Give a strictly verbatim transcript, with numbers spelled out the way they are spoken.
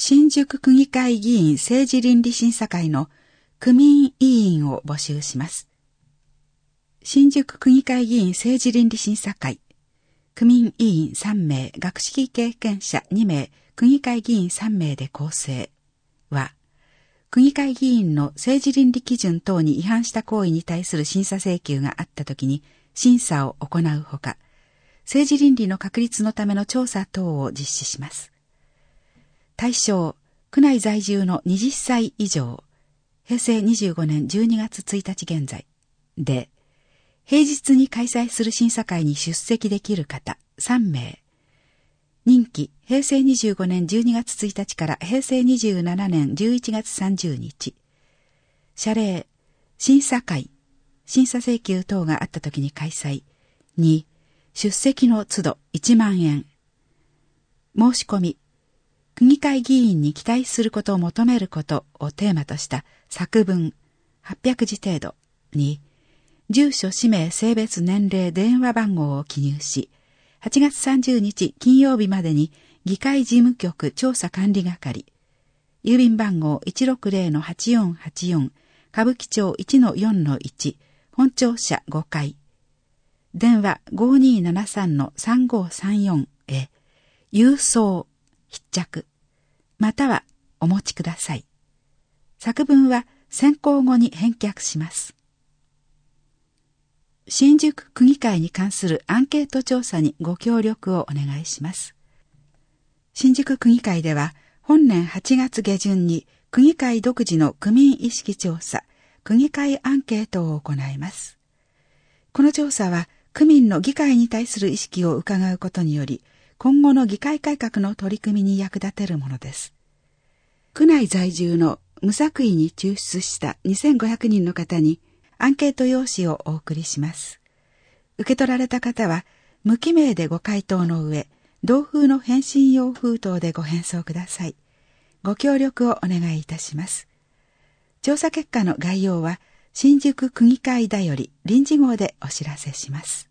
新宿区議会議員政治倫理審査会の区民委員を募集します。新宿区議会議員政治倫理審査会、区民委員さんめい、学識経験者にめい、区議会議員さんめいで構成は、区議会議員の政治倫理基準等に違反した行為に対する審査請求があったときに審査を行うほか、政治倫理の確立のための調査等を実施します。対象、区内在住のはたち以上、へいせいにじゅうごねんじゅうにがつついたち現在で、平日に開催する審査会に出席できる方さんめい、任期へいせいにじゅうごねんじゅうにがつついたちからへいせいにじゅうななねんじゅういちがつさんじゅうにち、謝礼、審査会、審査請求等があったときに開催。に、出席の都度いちまんえん。申し込み、区議会議員に期待することを求めることをテーマとした作文はっぴゃくじ程度に、住所、氏名、性別、年齢、電話番号を記入し、はちがつさんじゅうにち金曜日までに議会事務局調査管理係、郵便番号 いちろくぜろのはちよんはちよん、歌舞伎町 いちのよんのいち、本庁舎ごかい、電話 ごにーななさんのさんごーさんよん へ、郵送、必着、またはお持ちください。作文は選考後に返却します。新宿区議会に関するアンケート調査にご協力をお願いします。新宿区議会では本年はちがつげじゅんに区議会独自の区民意識調査、区議会アンケートを行います。この調査は区民の議会に対する意識を伺うことにより、今後の議会改革の取り組みに役立てるものです。区内在住の無作為に抽出したにせんごひゃくにんの方にアンケート用紙をお送りします。受け取られた方は無記名でご回答の上、同封の返信用封筒でご返送ください。ご協力をお願いいたします。調査結果の概要は新宿区議会だより臨時号でお知らせします。